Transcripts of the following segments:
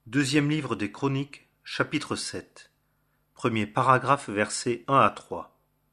Deuxième livre des Chroniques, chapitre 7. Premier paragraphe, versets 1 à 3.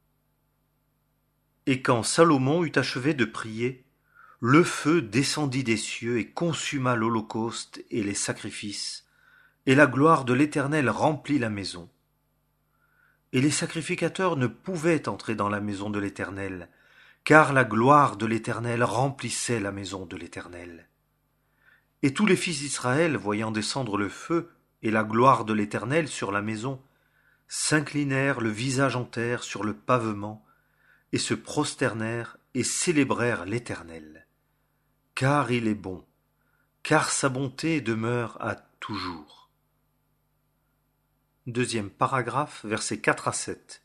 Et quand Salomon eut achevé de prier, le feu descendit des cieux et consuma l'holocauste et les sacrifices, et la gloire de l'Éternel remplit la maison. Et les sacrificateurs ne pouvaient entrer dans la maison de l'Éternel, car la gloire de l'Éternel remplissait la maison de l'Éternel. Et tous les fils d'Israël, voyant descendre le feu et la gloire de l'Éternel sur la maison, s'inclinèrent le visage en terre sur le pavement, et se prosternèrent et célébrèrent l'Éternel. Car il est bon, car sa bonté demeure à toujours. Deuxième paragraphe, versets 4 à 7.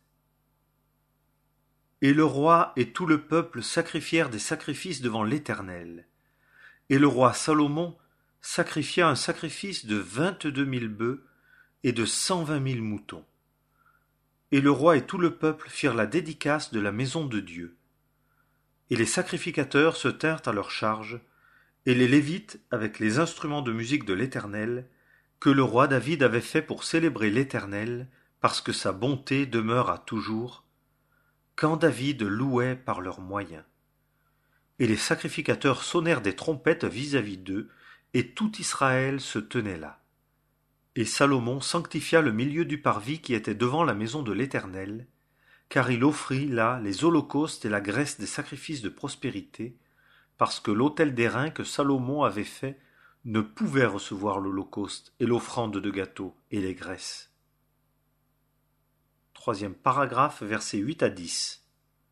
Et le roi et tout le peuple sacrifièrent des sacrifices devant l'Éternel. Et le roi Salomon sacrifia un sacrifice de 22 000 bœufs et de 120 000 moutons. Et le roi et tout le peuple firent la dédicace de la maison de Dieu. Et les sacrificateurs se tinrent à leur charge, et les Lévites avec les instruments de musique de l'Éternel, que le roi David avait fait pour célébrer l'Éternel, parce que sa bonté demeure à toujours, quand David louait par leurs moyens. Et les sacrificateurs sonnèrent des trompettes vis-à-vis d'eux, et tout Israël se tenait là. Et Salomon sanctifia le milieu du parvis qui était devant la maison de l'Éternel, car il offrit là les holocaustes et la graisse des sacrifices de prospérité, parce que l'autel d'airain que Salomon avait fait ne pouvait recevoir l'holocauste et l'offrande de gâteaux et les graisses. Troisième paragraphe, versets 8 à 10.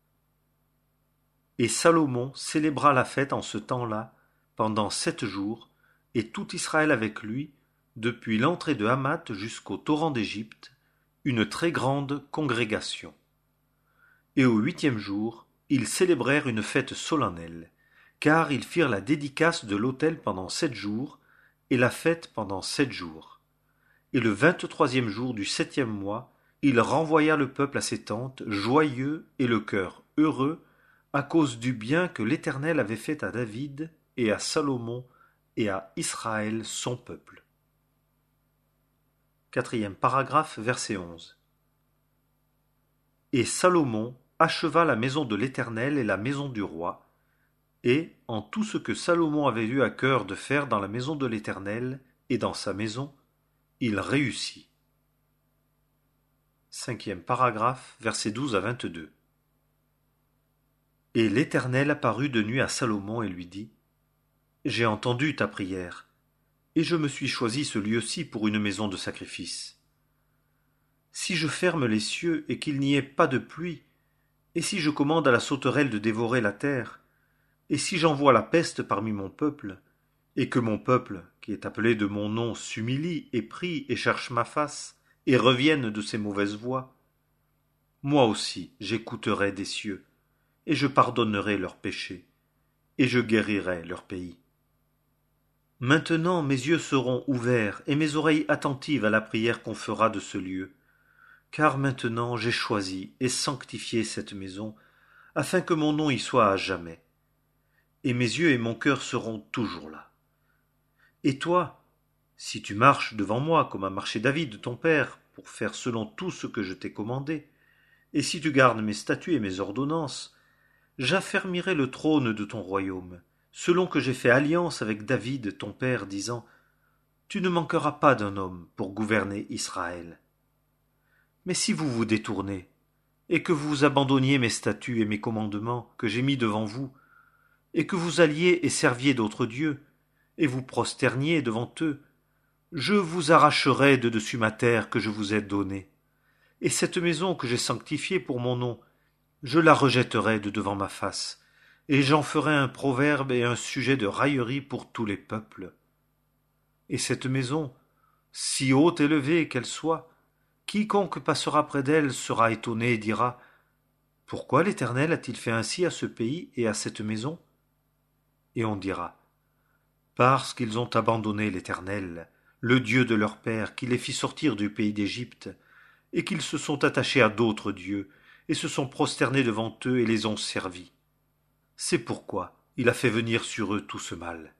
Et Salomon célébra la fête en ce temps-là, pendant 7 jours, et tout Israël avec lui, depuis l'entrée de Hamath jusqu'au torrent d'Égypte, une très grande congrégation. Et au 8e jour, ils célébrèrent une fête solennelle, car ils firent la dédicace de l'autel pendant 7 jours, et la fête pendant 7 jours. Et le 23e jour du 7e mois, il renvoya le peuple à ses tentes, joyeux et le cœur heureux, à cause du bien que l'Éternel avait fait à David et à Salomon et à Israël son peuple. Quatrième paragraphe, verset 11. Et Salomon acheva la maison de l'Éternel et la maison du roi, et, en tout ce que Salomon avait eu à cœur de faire dans la maison de l'Éternel et dans sa maison, il réussit. Cinquième paragraphe, versets 12 à 22. Et l'Éternel apparut de nuit à Salomon et lui dit : J'ai entendu ta prière, et je me suis choisi ce lieu-ci pour une maison de sacrifice. Si je ferme les cieux et qu'il n'y ait pas de pluie, et si je commande à la sauterelle de dévorer la terre, et si j'envoie la peste parmi mon peuple, et que mon peuple, qui est appelé de mon nom, s'humilie et prie et cherche ma face, et revienne de ses mauvaises voies, moi aussi j'écouterai des cieux, et je pardonnerai leurs péchés, et je guérirai leur pays. Maintenant mes yeux seront ouverts et mes oreilles attentives à la prière qu'on fera de ce lieu, car maintenant j'ai choisi et sanctifié cette maison, afin que mon nom y soit à jamais. Et mes yeux et mon cœur seront toujours là. Et toi, si tu marches devant moi comme a marché David ton père, pour faire selon tout ce que je t'ai commandé, et si tu gardes mes statuts et mes ordonnances, j'affermirai le trône de ton royaume, selon que j'ai fait alliance avec David ton père, disant : Tu ne manqueras pas d'un homme pour gouverner Israël. Mais si vous vous détournez, et que vous abandonniez mes statuts et mes commandements que j'ai mis devant vous, et que vous alliez et serviez d'autres dieux, et vous prosterniez devant eux, je vous arracherai de dessus ma terre que je vous ai donnée, et cette maison que j'ai sanctifiée pour mon nom, je la rejetterai de devant ma face, et j'en ferai un proverbe et un sujet de raillerie pour tous les peuples. Et cette maison, si haute et élevée qu'elle soit, quiconque passera près d'elle sera étonné et dira : Pourquoi l'Éternel a-t-il fait ainsi à ce pays et à cette maison ? Et on dira : Parce qu'ils ont abandonné l'Éternel, le Dieu de leur père, qui les fit sortir du pays d'Égypte, et qu'ils se sont attachés à d'autres dieux, et se sont prosternés devant eux et les ont servis. C'est pourquoi il a fait venir sur eux tout ce mal.